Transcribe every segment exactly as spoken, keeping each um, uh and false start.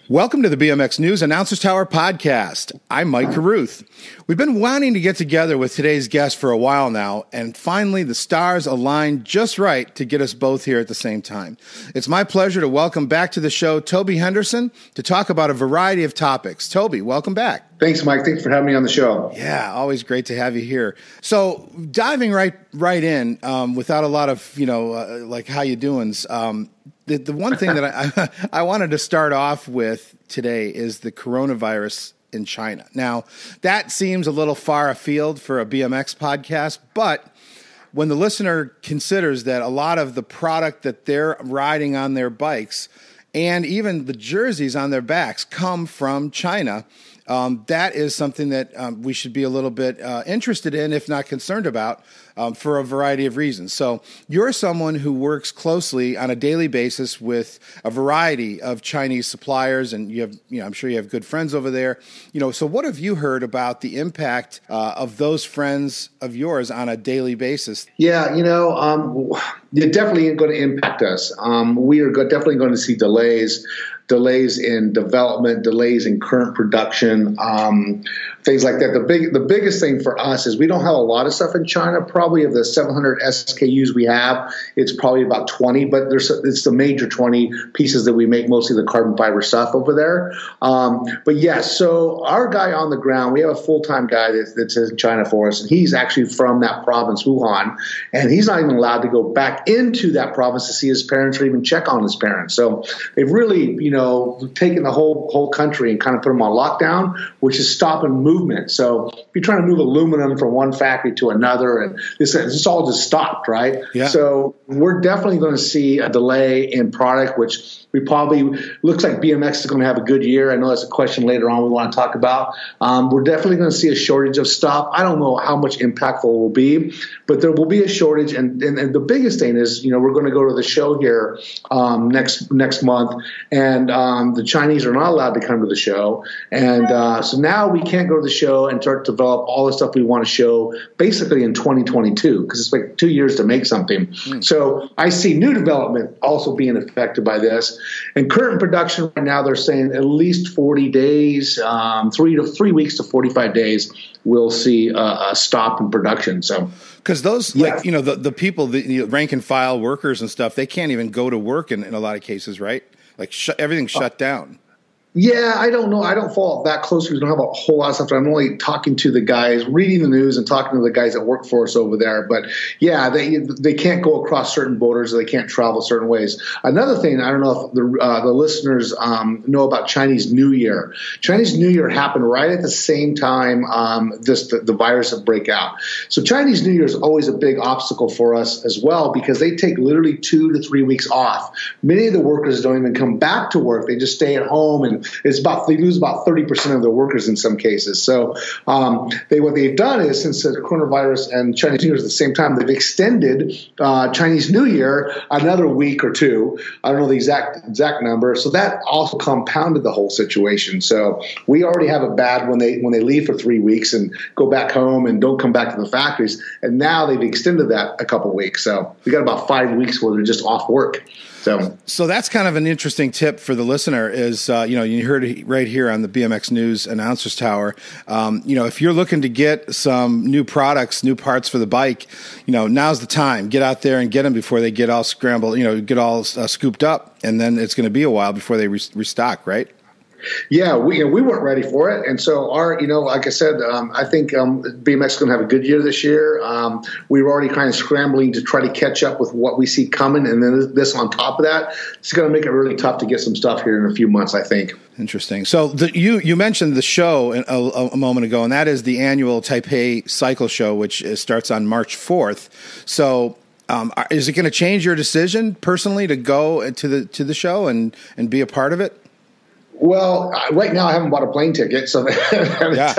Welcome to the B M X News Announcers Tower podcast. I'm Mike Carruth. We've been wanting to get together with today's guest for a while now, and finally the stars aligned just right to get us both here at the same time. It's my pleasure to welcome back to the show Toby Henderson to talk about a variety of topics. Toby, welcome back. Thanks, Mike. Thanks for having me on the show. Yeah, always great to have you here. So diving right right in, um, without a lot of, you know, uh, like how you doings, um, The, the one thing that I, I wanted to start off with today is the coronavirus in China. Now, that seems a little far afield for a B M X podcast, but when the listener considers that a lot of the product that they're riding on their bikes and even the jerseys on their backs come from China, um, that is something that um, we should be a little bit uh, interested in, if not concerned about, um, for a variety of reasons. So you're someone who works closely on a daily basis with a variety of Chinese suppliers, and you have, you know, I'm sure you have good friends over there. You know, so what have you heard about the impact uh, of those friends of yours on a daily basis? Yeah, you know, um, it definitely is going to impact us. Um, we are go- definitely going to see delays. Delays in development, delays in current production, um, things like that. The big, the biggest thing for us is we don't have a lot of stuff in China. Probably of the seven hundred S K Us we have, it's probably about twenty. But there's it's the major twenty pieces that we make, mostly the carbon fiber stuff over there. Um, but yes, so our guy on the ground, we have a full time guy that's, that's in China for us, and he's actually from that province, Wuhan, and he's not even allowed to go back into that province to see his parents or even check on his parents. So they've really, you know. Know, taking the whole whole country and kind of put them on lockdown, which is stopping movement. So if you're trying to move aluminum from one factory to another, and this it's all just stopped, right? Yeah. So we're definitely going to see a delay in product, which we probably looks like B M X is going to have a good year. I know that's a question later on we want to talk about. Um, we're definitely going to see a shortage of stuff. I don't know how much impactful it will be, but there will be a shortage. And, and, and the biggest thing is, you know, we're going to go to the show here um, next next month, and um, the Chinese are not allowed to come to the show. And uh, so now we can't go to the show and start to develop all the stuff we want to show basically in twenty twenty-two, because it's like two years to make something. Mm. So I see new development also being affected by this. And current production right now, they're saying at least forty days, um, three to three weeks to forty-five days, we'll see a, a stop in production. So, because those, yeah. like, you know, the, the people, the you know, rank and file workers and stuff, they can't even go to work in, in a lot of cases, right? Like sh- everything's shut down. Yeah, I don't know. I don't follow that closely. We don't have a whole lot of stuff. I'm only talking to the guys, reading the news and talking to the guys that work for us over there. But yeah, they they can't go across certain borders. They can't travel certain ways. Another thing, I don't know if the uh, the listeners um, know about Chinese New Year. Chinese New Year happened right at the same time um, this the, the virus would break out. So Chinese New Year is always a big obstacle for us as well, because they take literally two to three weeks off. Many of the workers don't even come back to work. They just stay at home, and it's about they lose about thirty percent of their workers in some cases. So um, they what they've done is, since the coronavirus and Chinese New Year is at the same time, they've extended uh, Chinese New Year another week or two. I don't know the exact exact number. So that also compounded the whole situation. So we already have it bad when they when they leave for three weeks and go back home and don't come back to the factories. And now they've extended that a couple of weeks. So we got about five weeks where they're just off work. So, so that's kind of an interesting tip for the listener is, uh, you know, you heard it right here on the B M X News Announcers Tower. Um, you know, if you're looking to get some new products, new parts for the bike, you know, now's the time. Get out there and get them before they get all scrambled, you know, get all uh, scooped up. And then it's going to be a while before they re- restock, right? Yeah, we you know, we weren't ready for it, and so our you know like I said, um, I think um, B M X is going to have a good year this year. Um, we were already kind of scrambling to try to catch up with what we see coming, and then this on top of that, it's going to make it really tough to get some stuff here in a few months, I think. Interesting. So the, you you mentioned the show a, a, a moment ago, and that is the annual Taipei Cycle Show, which starts on March fourth. So. Um, is it going to change your decision personally to go to the to the show and, and be a part of it? Well, right now I haven't bought a plane ticket, so I haven't yeah. tell you.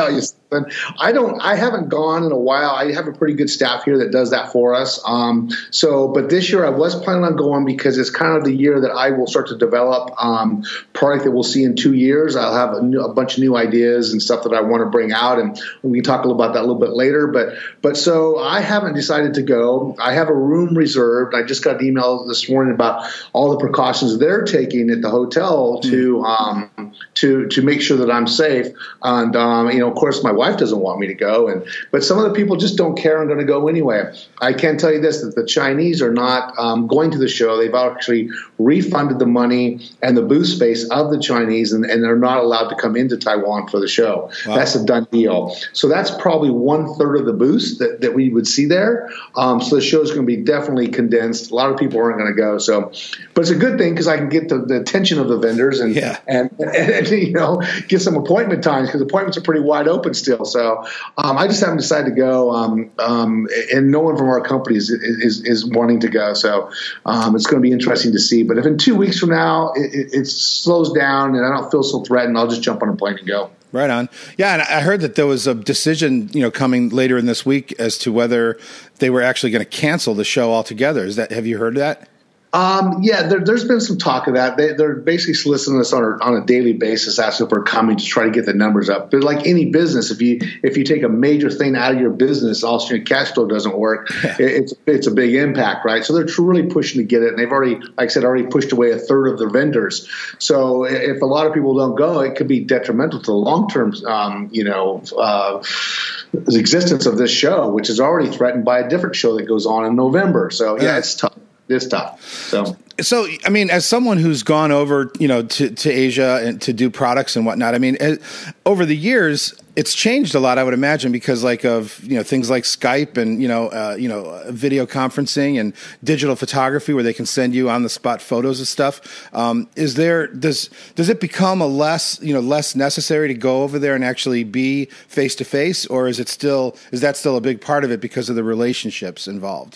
something. I don't. I haven't gone in a while. I have a pretty good staff here that does that for us. Um, so, but this year I was planning on going because it's kind of the year that I will start to develop um, product that we'll see in two years. I'll have a, new, a bunch of new ideas and stuff that I want to bring out, and we can talk a little about that a little bit later. But, but so I haven't decided to go. I have a room reserved. I just got an email this morning about all the precautions they're taking at the hotel to um, to to make sure that I'm safe. And um, you know, of course, my wife doesn't want me to go, and but some of the people just don't care. I'm going to go anyway. I can tell you this: that the Chinese are not um, going to the show. They've actually refunded the money and the booth space of the Chinese, and, and they're not allowed to come into Taiwan for the show. Wow. That's a done deal. So that's probably one third of the booths that, that we would see there. Um, so the show is going to be definitely condensed. A lot of people aren't going to go. So, but it's a good thing because I can get the, the attention of the vendors and, yeah. and, and, and you know get some appointment times because appointments are pretty wide open still. So um, I just haven't decided to go, um, um, and no one from our company is is, is wanting to go. So um, it's going to be interesting to see. But if in two weeks from now it, it, it slows down and I don't feel so threatened, I'll just jump on a plane and go. Right on. Yeah, and I heard that there was a decision, you know, coming later in this week as to whether they were actually going to cancel the show altogether. Is that? Have you heard that? Um, yeah, there, there's been some talk of that. They, they're basically soliciting us on a, on a daily basis, asking if we're coming to try to get the numbers up. But like any business, if you if you take a major thing out of your business, also your cash flow doesn't work. Yeah. It, it's it's a big impact, right? So they're really pushing to get it, and they've already, like I said, already pushed away a third of their vendors. So if a lot of people don't go, it could be detrimental to the long term, um, you know, uh, the existence of this show, which is already threatened by a different show that goes on in November. So yeah, yeah. it's tough. It's tough. So, so I mean, as someone who's gone over, you know, to, to Asia and to do products and whatnot, I mean, over the years, it's changed a lot, I would imagine, because like of, you know, things like Skype and, you know, uh, you know, video conferencing and digital photography where they can send you on the spot photos and stuff. Um, is there, does, does it become a less, you know, less necessary to go over there and actually be face to face, or is it still, is that still a big part of it because of the relationships involved?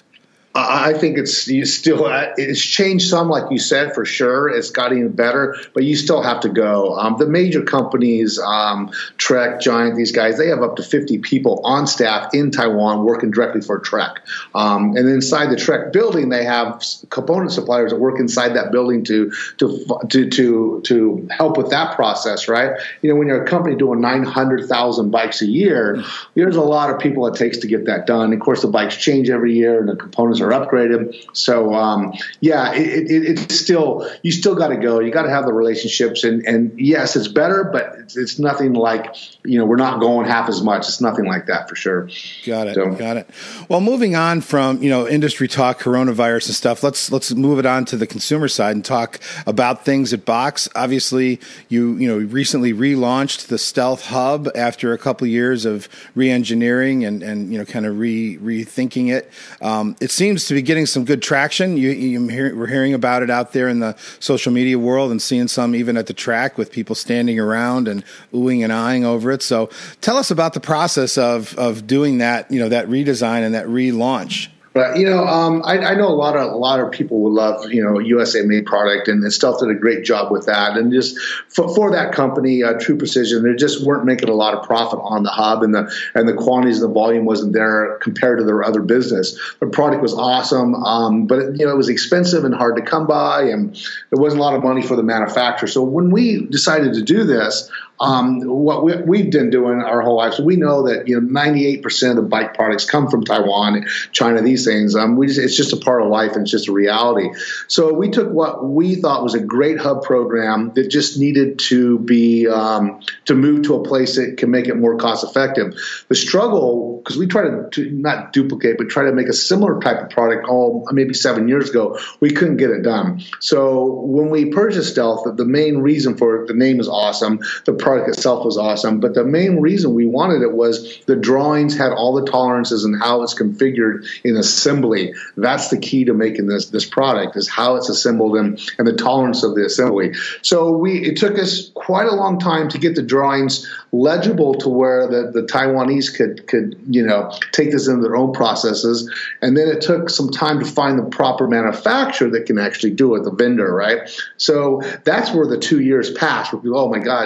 I think it's you still it's changed some, like you said, for sure. It's gotten even better, but you still have to go. Um, the major companies, um, Trek, Giant, these guys, they have up to fifty people on staff in Taiwan working directly for Trek. Um, and inside the Trek building, they have component suppliers that work inside that building to to to to to help with that process, right? You know, when you're a company doing nine hundred thousand bikes a year, there's a lot of people it takes to get that done. Of course, the bikes change every year, and the components are upgraded. So um, yeah, it, it, it's still, you still got to go. You got to have the relationships, and, and yes, it's better, but it's, it's nothing like, you know, we're not going half as much. It's nothing like that for sure. Got it. So. Got it. Well, moving on from, you know, industry talk, coronavirus and stuff, let's, let's move it on to the consumer side and talk about things at Box. Obviously you, you know, recently relaunched the Stealth Hub after a couple of years of re-engineering and, and, you know, kind of re rethinking it. Um, it seems to be getting some good traction. You, you hear, we're hearing about it out there in the social media world and seeing some even at the track with people standing around and oohing and eyeing over it. So tell us about the process of of doing that, you know, that redesign and that relaunch. But you know, um, I, I know a lot of a lot of people would love, you know, U S A made product, and Stealth did a great job with that. And just for, for that company, uh, True Precision, they just weren't making a lot of profit on the hub, and the and the quantities and the volume wasn't there compared to their other business. The product was awesome, um, but it, you know, it was expensive and hard to come by, and there wasn't a lot of money for the manufacturer. So when we decided to do this, Um, what we, we've been doing our whole lives, we know that, you know, ninety-eight percent of the bike products come from Taiwan, China, these things. Um, we just, it's just a part of life, and it's just a reality. So we took what we thought was a great hub program that just needed to be um, to move to a place that can make it more cost effective. The struggle, because we try to, to not duplicate, but try to make a similar type of product all maybe seven years ago, we couldn't get it done. So when we purchased Stealth, the main reason for it, the name is awesome. The product itself was awesome, but the main reason we wanted it was the drawings had all the tolerances and how it's configured in assembly. That's the key to making this this product, is how it's assembled and, and the tolerance of the assembly. So we it took us quite a long time to get the drawings legible to where the, the Taiwanese could could you know take this into their own processes, and then it took some time to find the proper manufacturer that can actually do it, the vendor, right? So that's where the two years passed. Where people, oh my God, it doesn't take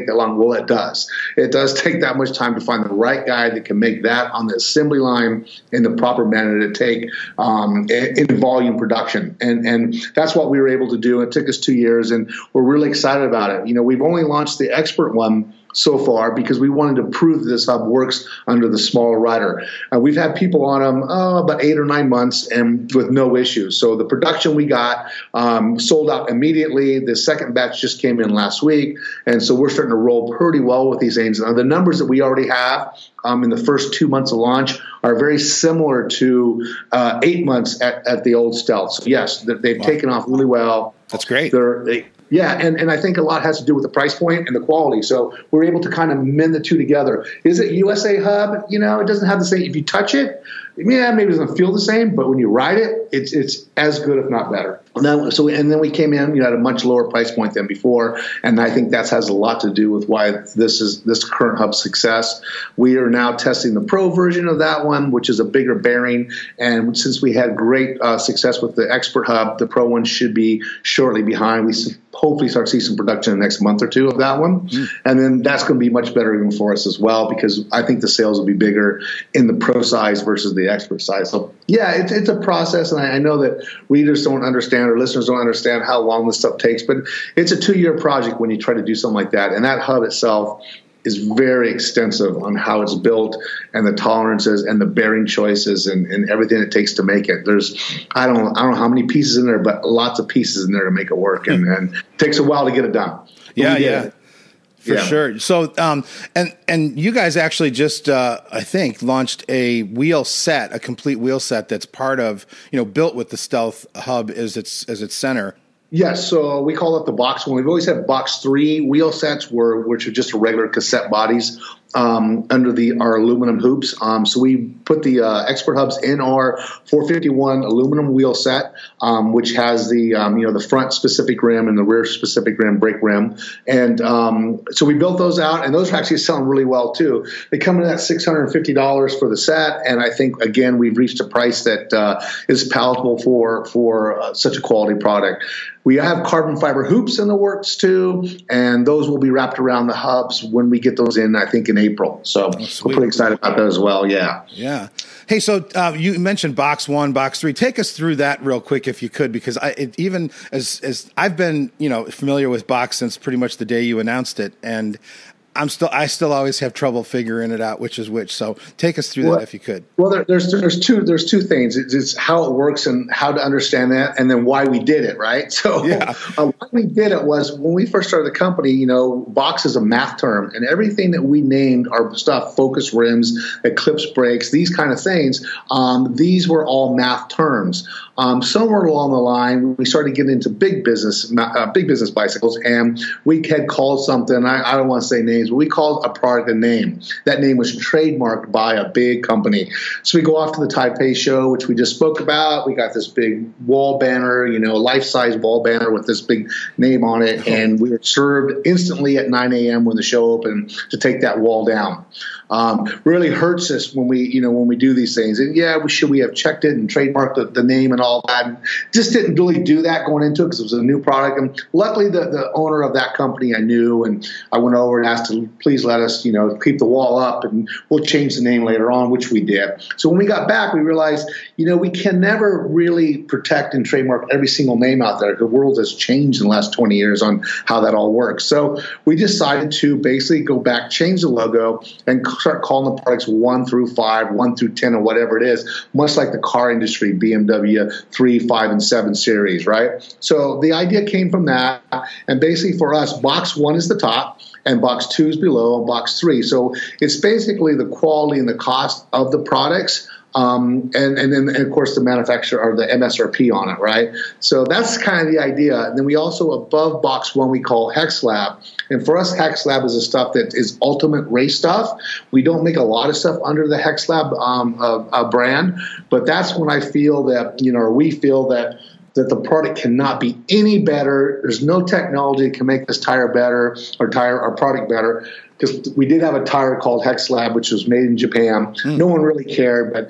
take that long. Well, it does. It does take that much time to find the right guy that can make that on the assembly line in the proper manner to take um, in, in volume production. And, and that's what we were able to do. It took us two years, and we're really excited about it. You know, we've only launched the Expert one so far because we wanted to prove that this hub works under the smaller rider. Uh, we've had people on them oh, about eight or nine months and with no issues. So the production we got um, sold out immediately. The second batch just came in last week, and so we're starting to roll pretty well with these things. Now, the numbers that we already have um, in the first two months of launch are very similar to uh, eight months at, at the old Stealth. So yes, they've wow. taken off really well. That's great. They're, they, Yeah, and, and I think a lot has to do with the price point and the quality. So we're able to kind of mend the two together. Is it U S A Hub? You know, it doesn't have the same. If you touch it, yeah, maybe it doesn't feel the same, but when you ride it, it's it's as good, if not better. And then, so and then we came in, you know, at a much lower price point than before, and I think that has a lot to do with why this is this current hub success. We are now testing the Pro version of that one, which is a bigger bearing, and since we had great uh, success with the Expert hub, the Pro one should be shortly behind. We hopefully start to see some production in the next month or two of that one, mm. and then that's going to be much better even for us as well, because I think the sales will be bigger in the Pro size versus the Expert size. So yeah, it's it's a process, and I, I know that readers don't understand or listeners don't understand how long this stuff takes, but it's a two-year project when you try to do something like that, and that hub itself is very extensive on how it's built and the tolerances and the bearing choices and, and everything it takes to make it. There's, I don't, I don't know how many pieces in there, but lots of pieces in there to make it work, and, and it takes a while to get it done. But yeah, yeah. It. For yeah. sure. So, um, and and you guys actually just, uh, I think, launched a wheel set, a complete wheel set that's part of, you know, built with the Stealth hub as its as its center. Yes, so we call it the box one. We've always had box three wheel sets, were, which are just regular cassette bodies um, under the our aluminum hoops. Um, so we put the uh, Expert hubs in our four fifty-one aluminum wheel set, um, which has the um, you know the front specific rim and the rear specific rim, brake rim, and um, so we built those out, and those are actually selling really well too. They come in at six hundred fifty dollars for the set, and I think again we've reached a price that uh, is palatable for for uh, such a quality product. We have carbon fiber hoops in the works too, and those will be wrapped around the hubs when we get those in, I think, in April. So oh, we're pretty excited about that as well. Yeah. Yeah. Hey, so uh, you mentioned box one, box three. Take us through that real quick if you could, because I, it, even as as I've been, you know, familiar with box since pretty much the day you announced it, and I'm still, I still always have trouble figuring it out, which is which. So take us through well, that if you could. Well, there, there's there's two there's two things. It's, it's how it works and how to understand that, and then why we did it, right? So yeah. uh, why we did it was when we first started the company. You know, box is a math term, and everything that we named our stuff, focus rims, eclipse brakes, these kind of things. Um, these were all math terms. Um, somewhere along the line, we started getting into big business, uh, big business bicycles, and we had called something. I, I don't want to say names, but we called a product a name. That name was trademarked by a big company. So we go off to the Taipei show, which we just spoke about. We got this big wall banner, you know, life-size wall banner with this big name on it, and we were served instantly at nine a.m. when the show opened to take that wall down. Um, really hurts us when we, you know, when we do these things. And yeah, we should we have checked it and trademarked the, the name and all that. And just didn't really do that going into it because it was a new product. And luckily, the, the owner of that company I knew, and I went over and asked to please let us, you know, keep the wall up, and we'll change the name later on, which we did. So when we got back, we realized, you know, we can never really protect and trademark every single name out there. The world has changed in the last twenty years on how that all works. So we decided to basically go back, change the logo, and start calling the products one through five, one through ten, or whatever it is, much like the car industry, B M W three, five, and seven series, right? So the idea came from that, and basically for us, box one is the top, and box two is below, and box three. So it's basically the quality and the cost of the products. Um, and, and then, and of course, the manufacturer or the M S R P on it, right? So that's kind of the idea. And then we also, above box one, we call Hex Lab. And for us, Hex Lab is the stuff that is ultimate race stuff. We don't make a lot of stuff under the Hex Lab um, uh, uh, brand, but that's when I feel that, you know, or we feel that that the product cannot be any better. There's no technology that can make this tire better or tire our product better. Because we did have a tire called Hex Lab, which was made in Japan. Mm. No one really cared, but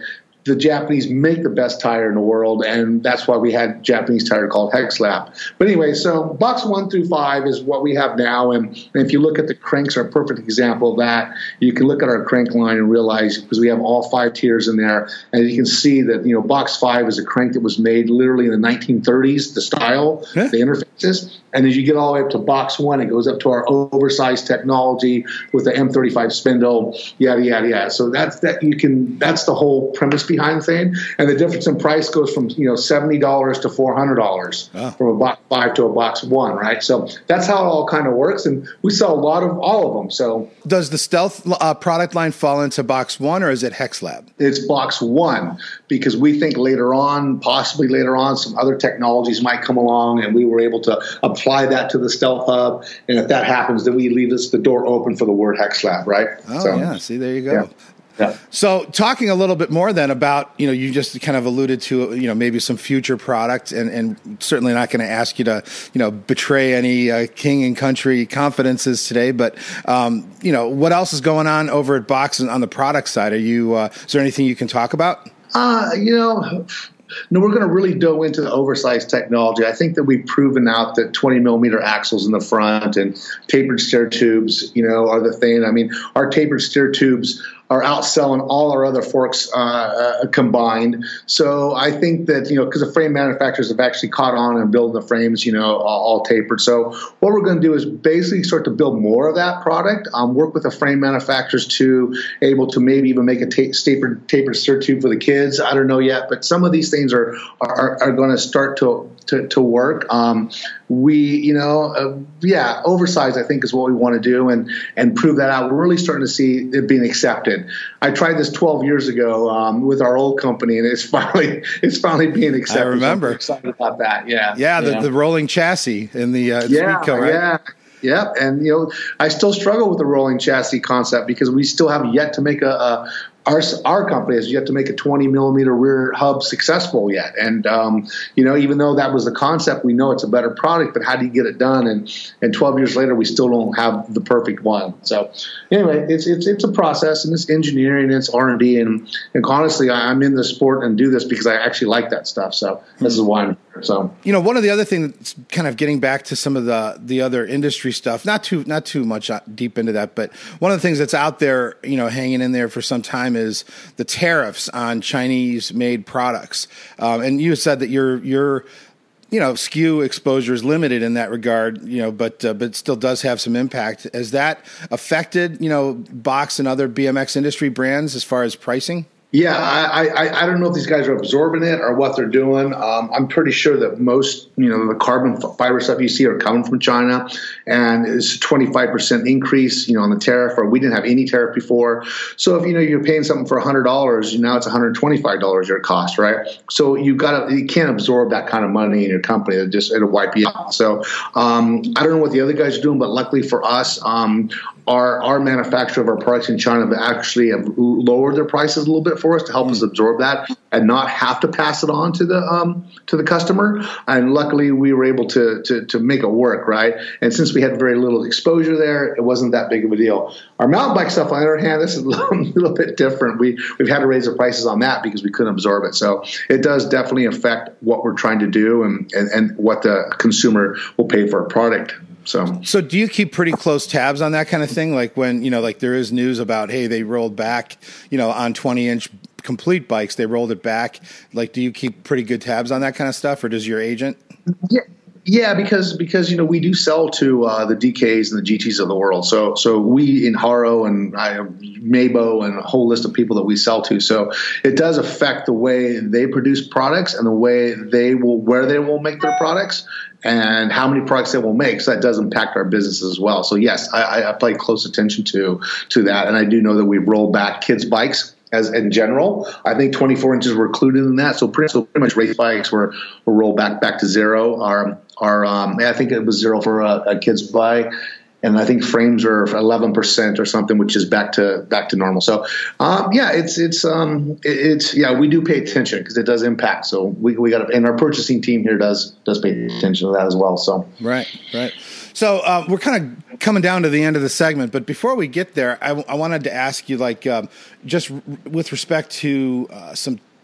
the Japanese make the best tire in the world, and that's why we had Japanese tire called HexLab. But anyway, so box one through five is what we have now, and, and if you look at the cranks, are a perfect example of that. You can look at our crank line and realize, because we have all five tiers in there, and you can see that, you know, box five is a crank that was made literally in the nineteen thirties, the style, yeah. the interfaces, and as you get all the way up to box one, it goes up to our oversized technology with the M thirty-five spindle, yada yada yada. So that's that you can. That's the whole premise behind the thing, and the difference in price goes from you know seventy dollars to four hundred dollars oh. from a box five to a box one, right? So that's how it all kind of works, and we sell a lot of all of them. So does the Stealth uh, product line fall into box one, or is it HexLab? It's box one, because we think later on, possibly later on, some other technologies might come along, and we were able to apply that to the Stealth Hub. And if that happens, then we leave us the door open for the word HexLab, right? Oh, so, yeah. See, there you go. Yeah. Yeah. So talking a little bit more then about, you know, you just kind of alluded to, you know, maybe some future product, and, and certainly not going to ask you to, you know, betray any uh, king and country confidences today. But, um, you know, what else is going on over at Box on the product side? Are you, uh, is there anything you can talk about? Uh, you know, no, we're going to really go into the oversized technology. I think that we've proven out that twenty millimeter axles in the front and tapered steer tubes, you know, are the thing. I mean, our tapered steer tubes are outselling all our other forks uh, uh, combined. So I think that, you know, because the frame manufacturers have actually caught on and building the frames, you know, all, all tapered. So what we're going to do is basically start to build more of that product, um, work with the frame manufacturers to able to maybe even make a ta- tapered, tapered steer tube for the kids. I don't know yet, but some of these things are are, are going to start to to, to work. Um, we, you know, uh, yeah, oversized, I think, is what we want to do and and prove that out. We're really starting to see it being accepted. I tried this twelve years ago um, with our old company, and it's finally it's finally being accepted. I remember. I'm excited about that. Yeah, yeah, the, the rolling chassis in the uh, yeah, Sweetco, right? yeah. Yeah, and you know, I still struggle with the rolling chassis concept because we still have yet to make a, a our our company has yet to make a twenty millimeter rear hub successful yet. And um, you know, even though that was the concept, we know it's a better product. But how do you get it done? And and twelve years later, we still don't have the perfect one. So anyway, it's it's it's a process, and it's engineering, and it's R and D, and and honestly, I'm in the sport and do this because I actually like that stuff. So this is why I'm here. So you know, one of the other things that's kind of getting back to some of the the other industry stuff, not too not too much deep into that, but one of the things that's out there, you know, hanging in there for some time is the tariffs on Chinese-made products. Um, and you said that your your you know S K U exposure is limited in that regard, you know, but uh, but still does have some impact. Has that affected, you know, Box and other B M X industry brands as far as pricing? Yeah, I, I I don't know if these guys are absorbing it or what they're doing. Um, I'm pretty sure that most, you know, the carbon fiber stuff you see are coming from China, and it's a twenty-five percent increase, you know, on the tariff, or we didn't have any tariff before. So if, you know, you're paying something for one hundred dollars, now it's one hundred twenty-five dollars your cost, right? So you got to, you can't absorb that kind of money in your company. It just, it'll wipe you out. So um, I don't know what the other guys are doing, but luckily for us, um, our our manufacturer of our products in China actually have lowered their prices a little bit for us to help mm. us absorb that and not have to pass it on to the um, to the customer. And luckily, we were able to, to to make it work, right? And since we had very little exposure there, it wasn't that big of a deal. Our mountain bike stuff, on the other hand, this is a little, a little bit different. We we've had to raise the prices on that because we couldn't absorb it. So it does definitely affect what we're trying to do and and, and what the consumer will pay for a product. So, so do you keep pretty close tabs on that kind of thing? Like when, you know, like there is news about, hey, they rolled back, you know, on twenty inch complete bikes, they rolled it back. Like, do you keep pretty good tabs on that kind of stuff, or does your agent? Yeah. Yeah, because because you know we do sell to uh, the D Ks and the G Ts of the world. So so we in Haro and I, Mabo and a whole list of people that we sell to. So it does affect the way they produce products and the way they will where they will make their products and how many products they will make. So that does impact our business as well. So yes, I, I pay close attention to to that, and I do know that we roll back kids' bikes. As in general, I think twenty-four inches were included in that. So pretty, so pretty much race bikes were, were rolled back back to zero. Our, our um, I think it was zero for a, a kid's bike, and I think frames are eleven percent or something, which is back to back to normal. So um, yeah, it's it's um, it, it's yeah, we do pay attention because it does impact. So we we got and our purchasing team here does does pay attention to that as well. So right, right. So um, we're kind of coming down to the end of the segment, but before we get there, I, w- I wanted to ask you, like, um, just r- with respect to uh, some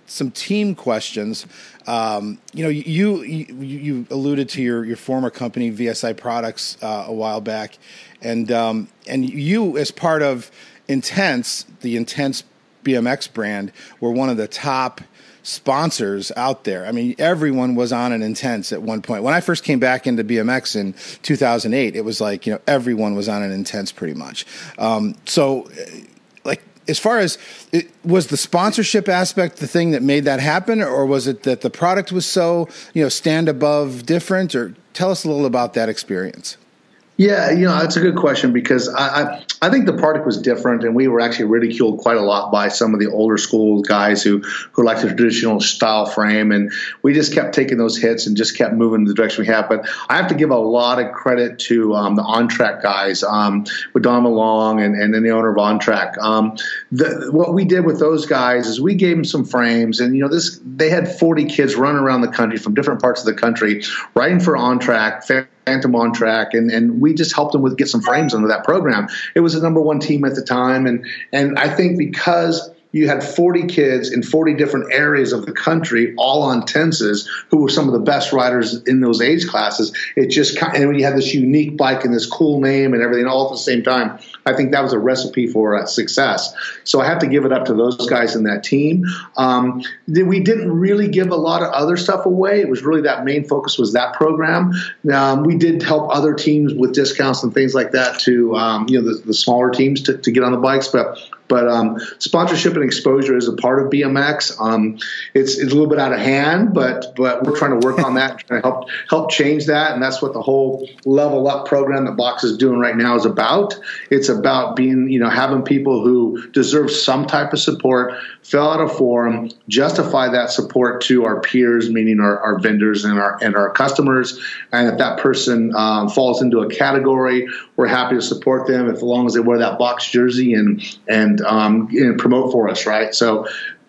some team questions. Um, you know, you, you you alluded to your, your former company, V S I Products, uh, a while back, and um, and you, as part of Intense, the Intense B M X brand, were one of the top sponsors out there. I mean, everyone was on an Intense at one point. When I first came back into B M X in two thousand eight, it was like, you know, everyone was on an Intense pretty much. Um, so, like, as far as it, was the sponsorship aspect the thing that made that happen, or was it that the product was so, you know, stand above different? Or tell us a little about that experience. Yeah, you know, that's a good question, because I, I I think the product was different, and we were actually ridiculed quite a lot by some of the older school guys who who liked the traditional style frame, and we just kept taking those hits and just kept moving in the direction we have. But I have to give a lot of credit to um, the On-Track guys, um, with Don Malong and, and then the owner of On-Track. Um, the, what we did with those guys is we gave them some frames, and you know, this they had forty kids running around the country from different parts of the country riding for On-Track, Phantom On-Track, and, and we just helped them with get some frames under that program. It was the number one team at the time, and and I think because you had forty kids in forty different areas of the country, all on Tenses, who were some of the best riders in those age classes. It just kind of, and when you had this unique bike and this cool name and everything all at the same time, I think that was a recipe for uh, success. So I have to give it up to those guys in that team. Um, we didn't really give a lot of other stuff away. It was really that main focus was that program. Um, we did help other teams with discounts and things like that to, um, you know, the, the smaller teams to, to get on the bikes, but But um, sponsorship and exposure is a part of B M X. Um, it's, it's a little bit out of hand, but but we're trying to work on that, trying to help help change that, and that's what the whole Level Up program that Box is doing right now is about. It's about being, you know, having people who deserve some type of support fill out a form, justify that support to our peers, meaning our, our vendors and our and our customers, and if that person um, falls into a category, we're happy to support them if, as long as they wear that Box jersey and and Um, and promote for us, right? So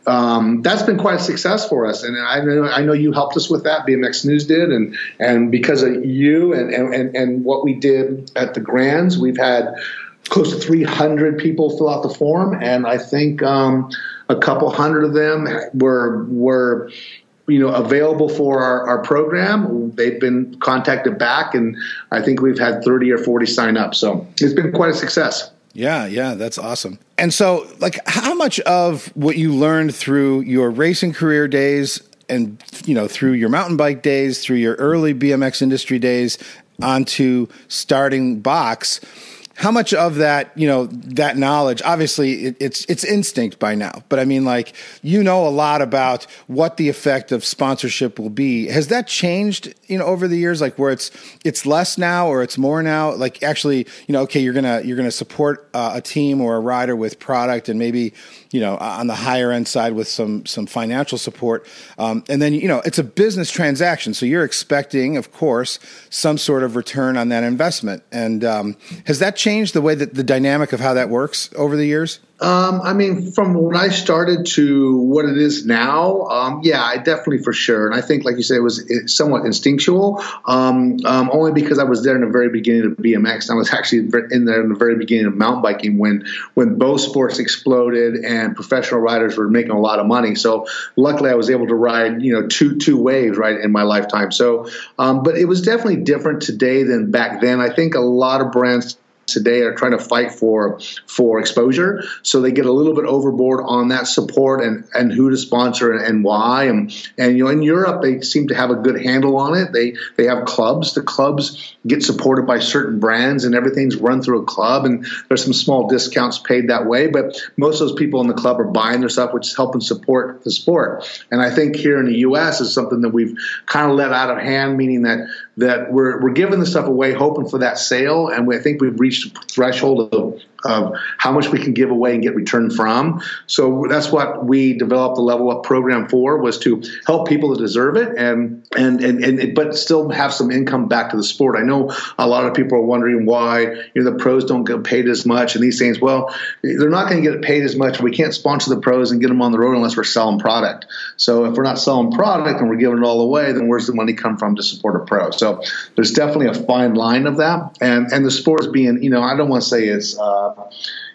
um, that's been quite a success for us, and I know I know you helped us with that. B M X News did, and and because of you and and and what we did at the Grands, we've had close to three hundred people fill out the form, and I think um, a couple hundred of them were were. you know, available for our, our program. They've been contacted back, and I think we've had thirty or forty sign up. So it's been quite a success. Yeah, yeah, that's awesome. And so, like, how much of what you learned through your racing career days and, you know, through your mountain bike days, through your early B M X industry days, onto starting Box, how much of that, you know, that knowledge, obviously it, it's it's instinct by now, but I mean, like, you know a lot about what the effect of sponsorship will be. Has that changed, you know, over the years, like where it's it's less now or it's more now? Like, actually, you know, okay, you're gonna you're gonna support uh, a team or a rider with product, and maybe, you know, on the higher end side with some some financial support, um, and then, you know, it's a business transaction, so you're expecting, of course, some sort of return on that investment. And um, has that changed the way that the dynamic of how that works over the years? Um, I mean, from when I started to what it is now, um, yeah, I definitely for sure. And I think, like you said, it was somewhat instinctual, um, um, only because I was there in the very beginning of B M X. And I was actually in there in the very beginning of mountain biking when when both sports exploded and professional riders were making a lot of money. So luckily, I was able to ride, you know, two two waves right in my lifetime. So, um, but it was definitely different today than back then. I think a lot of brands today are trying to fight for for exposure, so they get a little bit overboard on that support and and who to sponsor and, and why. And and you know, in Europe they seem to have a good handle on it. They they have clubs. The clubs get supported by certain brands, and everything's run through a club. And there's some small discounts paid that way, but most of those people in the club are buying their stuff, which is helping support the sport. And I think here in the U S is something that we've kind of let out of hand, meaning that that we're we're giving the stuff away, hoping for that sale, and we, I think we've reached a threshold of, of how much we can give away and get returned from. So that's what we developed the Level Up program for, was to help people that deserve it, and and and, and but still have some income back to the sport. I know a lot of people are wondering why, you know, the pros don't get paid as much and these things. Well, they're not going to get paid as much. We can't sponsor the pros and get them on the road unless we're selling product. So if we're not selling product and we're giving it all away, then where's the money come from to support a pro? So there's definitely a fine line of that, and and the sport is being, you know, I don't want to say it's uh,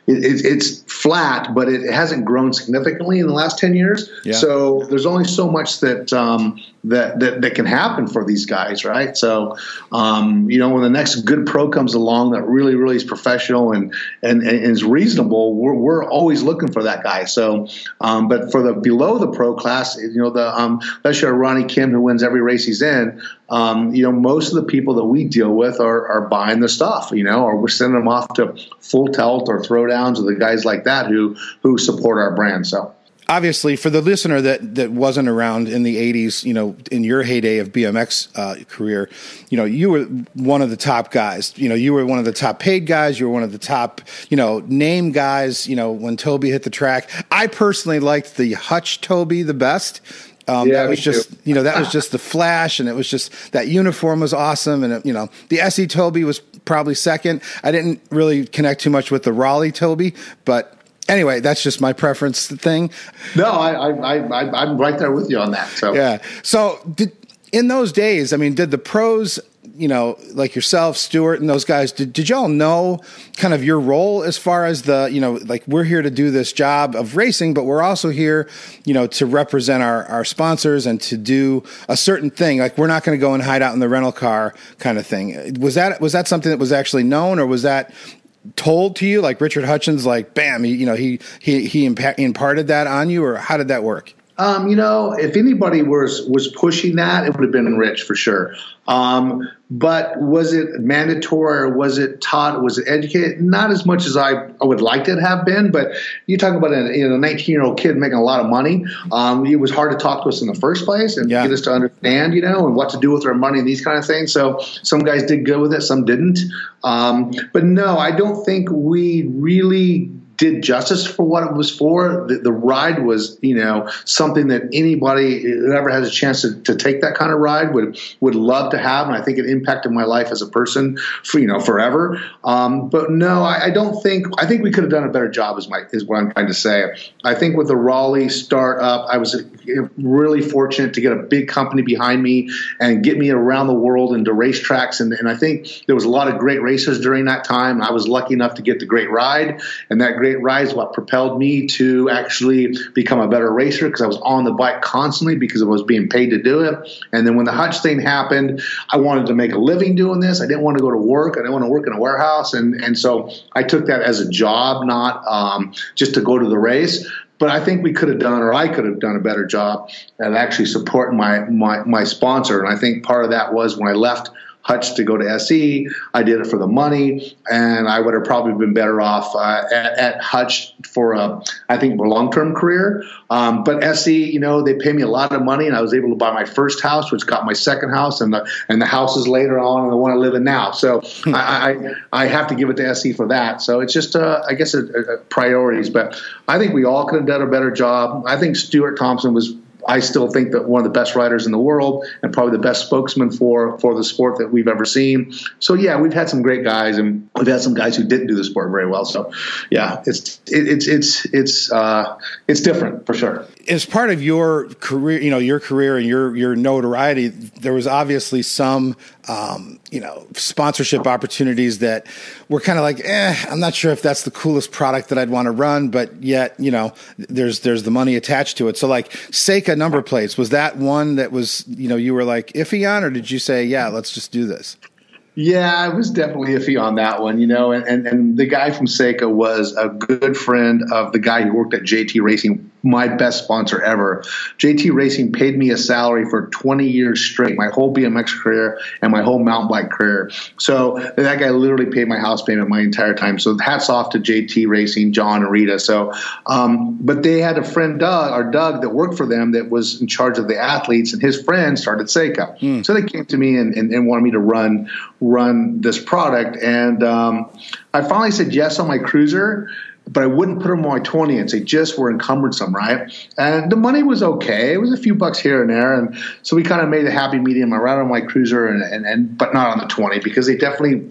it, it, it's flat, but it hasn't grown significantly in the last ten years. Yeah. So there's only so much that, um, that, that, that can happen for these guys. Right. So, um, you know, when the next good pro comes along that really, really is professional and, and, and is reasonable, we're, we're always looking for that guy. So, um, but for the below the pro class, you know, the, um, let's show Ronnie Kim, who wins every race he's in, um, you know, most of the people that we deal with are, are buying the stuff, you know, or we're sending them off to Full Tilt or Throwdowns or the guys like that who, who support our brand. So. Obviously, for the listener that, that wasn't around in the eighties, you know, in your heyday of B M X uh, career, you know, you were one of the top guys. You know, you were one of the top paid guys. You were one of the top, you know, name guys, you know, when Toby hit the track. I personally liked the Hutch Toby the best. Um, yeah, that was just, too. you know, that was just the flash, and it was just, that uniform was awesome. And, it, you know, the S E Toby was probably second. I didn't really connect too much with the Raleigh Toby, but anyway, that's just my preference thing. No, I, I, I, I'm right there with you on that. So yeah. So did, in those days, I mean, did the pros, you know, like yourself, Stuart, and those guys, did, did y'all know kind of your role as far as the, you know, like we're here to do this job of racing, but we're also here, you know, to represent our, our sponsors and to do a certain thing. Like we're not going to go and hide out in the rental car kind of thing. Was that, was that something that was actually known, or was that told to you, like Richard Hutchins, like, bam, he, you know, he, he, he impa- imparted that on you, or how did that work? Um, you know, if anybody was, was pushing that, it would have been Rich for sure. Um, but was it mandatory, or was it taught? Was it educated? Not as much as I, I would like to have been, but you talk about a, you know, a nineteen year old kid making a lot of money. Um, it was hard to talk to us in the first place and yeah. get us to understand, you know, and what to do with our money and these kind of things. So some guys did good with it, some didn't. Um, but no, I don't think we really did justice for what it was for. The, the ride was, you know, something that anybody who ever has a chance to, to take that kind of ride would would love to have, and I think it impacted my life as a person for, you know, forever. Um, but no, I, I don't think. I think we could have done a better job. Is my is what I'm trying to say. I think with the Raleigh startup, I was really fortunate to get a big company behind me and get me around the world into racetracks, and, and I think there was a lot of great races during that time. I was lucky enough to get the great ride, and that great ride is what propelled me to actually become a better racer, because I was on the bike constantly because I was being paid to do it. And then when the Hutch thing happened, I wanted to make a living doing this. I didn't want to go to work. I didn't want to work in a warehouse. And, and so I took that as a job, not um, just to go to the race. But I think we could have done, or I could have done a better job at actually supporting my, my, my sponsor. And I think part of that was when I left Hutch to go to S E, I did it for the money, and I would have probably been better off uh, at, at Hutch for a, I think, a long-term career. Um, but S E, you know, they pay me a lot of money, and I was able to buy my first house, which got my second house, and the and the houses later on, and the one I live in now. So I, I I have to give it to S E for that. So it's just, uh, I guess, a, a priorities. But I think we all could have done a better job. I think Stuart Thompson was, I still think that one of the best riders in the world, and probably the best spokesman for, for the sport that we've ever seen. So yeah, we've had some great guys, and we've had some guys who didn't do the sport very well. So yeah, it's it, it's it's it's uh, it's different for sure. As part of your career, you know, your career and your your notoriety, there was obviously some um, you know, sponsorship opportunities that were kind of like, eh, I'm not sure if that's the coolest product that I'd want to run, but yet, you know, there's there's the money attached to it. So like Seika number plates, was that one that was, you know, you were like iffy on, or did you say, yeah, let's just do this? Yeah, I was definitely iffy on that one, you know, and, and, and the guy from Seika was a good friend of the guy who worked at J T Racing, my best sponsor ever. J T Racing paid me a salary for twenty years straight, my whole B M X career and my whole mountain bike career. So that guy literally paid my house payment my entire time. So hats off to J T Racing, John and Rita. So, um, but they had a friend, Doug, or Doug, that worked for them that was in charge of the athletes, and his friend started Seika. Mm. So they came to me and, and, and wanted me to run run this product, and um, I finally said yes on my cruiser, but I wouldn't put them on my twenty, and they just were encumbersome, right? And the money was okay; it was a few bucks here and there, and so we kind of made a happy medium. I ran on my cruiser, and, and, and but not on the twenty, because they definitely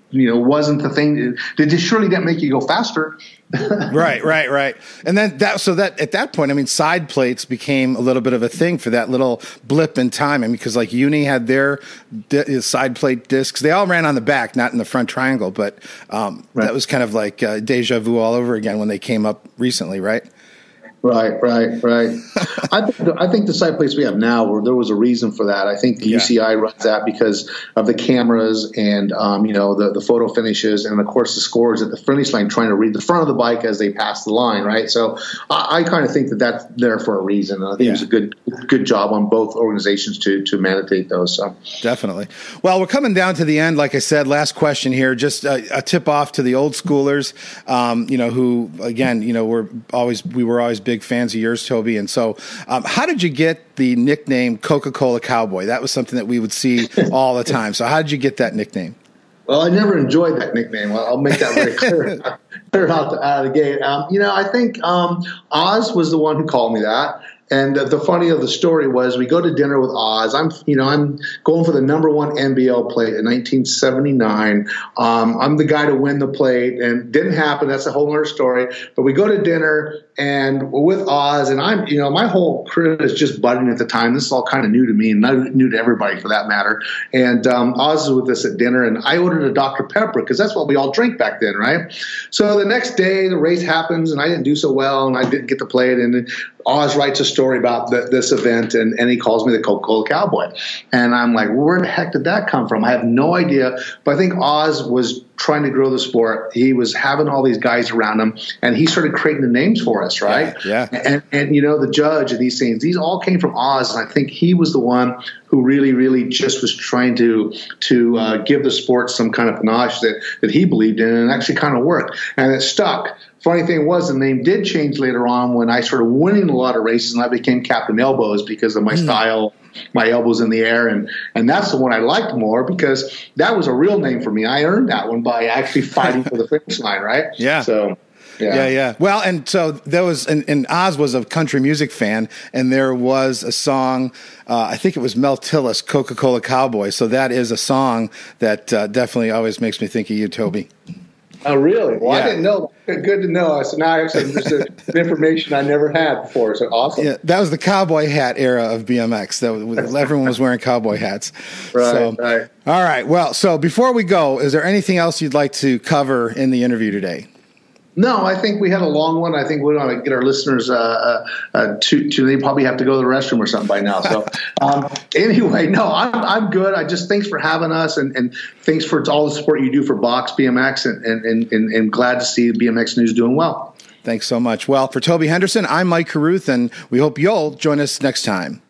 you know, wasn't the thing. It just surely didn't make you go faster. Right, right, right. And then that, so that at that point, I mean, side plates became a little bit of a thing for that little blip in time. I mean, because like Uni had their di- side plate discs. They all ran on the back, not in the front triangle, but um, right. that was kind of like uh, deja vu all over again when they came up recently, right? Right, right, right. I think the, I think the side plates we have now, where there was a reason for that. I think the yeah. U C I runs that because of the cameras and um, you know the the photo finishes, and of course the scores at the finish line, trying to read the front of the bike as they pass the line, right? So I, I kind of think that that's there for a reason. And I think yeah. it was a good good job on both organizations to to mandate those. So definitely. Well, we're coming down to the end. Like I said, last question here. Just a, a tip off to the old schoolers, um, you know, who again, you know, we're always we were always big fans of yours, Toby. And so um, how did you get the nickname Coca-Cola Cowboy? That was something that we would see all the time. So how did you get that nickname? Well, I never enjoyed that nickname. Well, I'll make that very clear, clear out, the, out of the gate. Um, you know, I think um, Oz was the one who called me that. And the funny of the story was we go to dinner with Oz. I'm, you know, I'm going for the number one N B L plate in nineteen seventy-nine. Um, I'm the guy to win the plate, and it didn't happen. That's a whole other story. But we go to dinner and with Oz, and I'm, you know, my whole career is just budding at the time. This is all kind of new to me and not new to everybody for that matter. And um, Oz is with us at dinner, and I ordered a Doctor Pepper because that's what we all drank back then, right? So the next day, the race happens, and I didn't do so well, and I didn't get the plate, and Oz writes a story about the, this event, and, and he calls me the Coca-Cola Cowboy. And I'm like, where the heck did that come from? I have no idea. But I think Oz was trying to grow the sport. He was having all these guys around him, and he started creating the names for us, right? Yeah. yeah. And, and, you know, the judge of these things, these all came from Oz. And I think he was the one who really, really just was trying to to uh, give the sport some kind of panache that, that he believed in, and it actually kind of worked. And it stuck. Funny thing was, the name did change later on when I started winning a lot of races, and I became Captain Elbows because of my mm. style, my elbows in the air, and and that's the one I liked more because that was a real name for me. I earned that one by actually fighting for the finish line, right? Yeah. So. Yeah. yeah, yeah. Well, and so there was, and, and Oz was a country music fan, and there was a song, uh, I think it was Mel Tillis, Coca-Cola Cowboy. So that is a song that uh, definitely always makes me think of you, Toby. Oh, really? Well, yeah. I didn't know that. Good to know. So now I have some just a, information I never had before. So awesome. Yeah, that was the cowboy hat era of B M X. That was, everyone was wearing cowboy hats. Right, so, right. All right. Well, so before we go, is there anything else you'd like to cover in the interview today? No, I think we had a long one. I think we want to get our listeners uh, uh, uh, to, to they probably have to go to the restroom or something by now. So um, anyway, no, I'm I'm good. I just thanks for having us, and, and thanks for all the support you do for Box B M X, and and, and, and glad to see B M X News doing well. Thanks so much. Well, for Toby Henderson, I'm Mike Carruth, and we hope you'll join us next time.